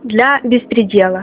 для беспредела.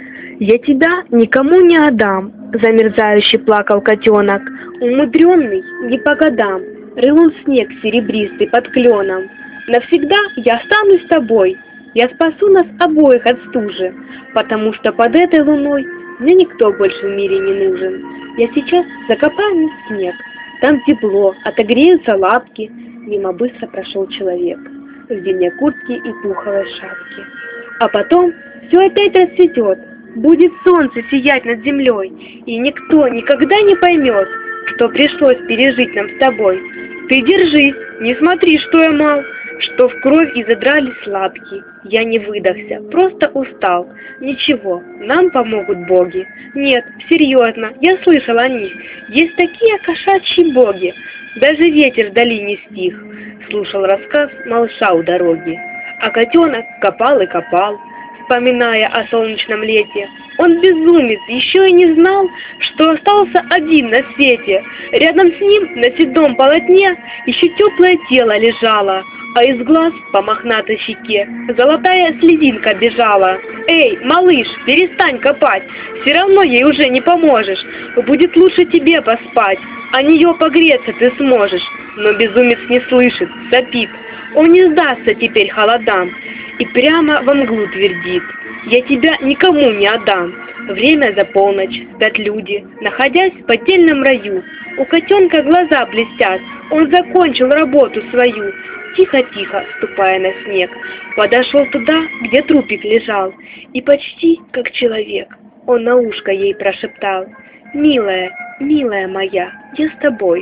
«Я тебя никому не отдам», — замерзающий плакал котенок, умудренный не по годам, рыл он снег серебристый под кленом. «Навсегда я останусь с тобой, я спасу нас обоих от стужи, потому что под этой луной мне никто больше в мире не нужен. Я сейчас закопаю в снег, там тепло, отогреются лапки». Мимо быстро прошел человек в зимней куртке и пуховой шапке. А потом все опять расцветет, будет солнце сиять над землей, и никто никогда не поймет, что пришлось пережить нам с тобой. Ты держись, не смотри, что я мал, что в кровь изодрались лапки. Я не выдохся, просто устал. Ничего, нам помогут боги. Нет, серьезно, я слышал о них. Есть такие кошачьи боги. Даже ветер вдали не стих. Слушал рассказ малыша у дороги. А котенок копал и копал, вспоминая о солнечном лете. Он безумец, еще и не знал, что остался один на свете. Рядом с ним на седом полотне еще теплое тело лежало, а из глаз по мохнатой щеке золотая слезинка бежала. «Эй, малыш, перестань копать, все равно ей уже не поможешь. Будет лучше тебе поспать, о нее погреться ты сможешь». Но безумец не слышит, сопит. Он не сдастся теперь холодам и прямо во мглу твердит: «Я тебя никому не отдам». Время за полночь, спят люди, находясь в поддельном раю. У котенка глаза блестят, он закончил работу свою. Тихо-тихо, ступая на снег, подошел туда, где трупик лежал, и почти как человек он на ушко ей прошептал: «Милая, милая моя, я с тобой.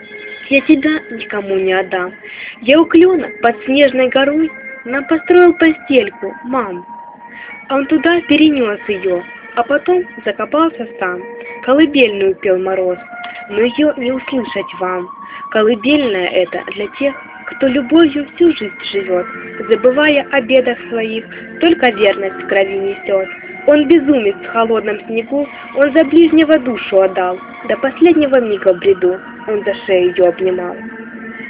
Я тебя никому не отдам. Я у клена под снежной горой нам построил постельку, мам». А он туда перенес ее, а потом закопался сам. Колыбельную пел мороз, но ее не услышать вам. Колыбельная это для тех, кто любовью всю жизнь живет, забывая о бедах своих, только верность в крови несет. Он безумец в холодном снегу, он за ближнего душу отдал, до последнего мига в бреду он за шею ее обнимал.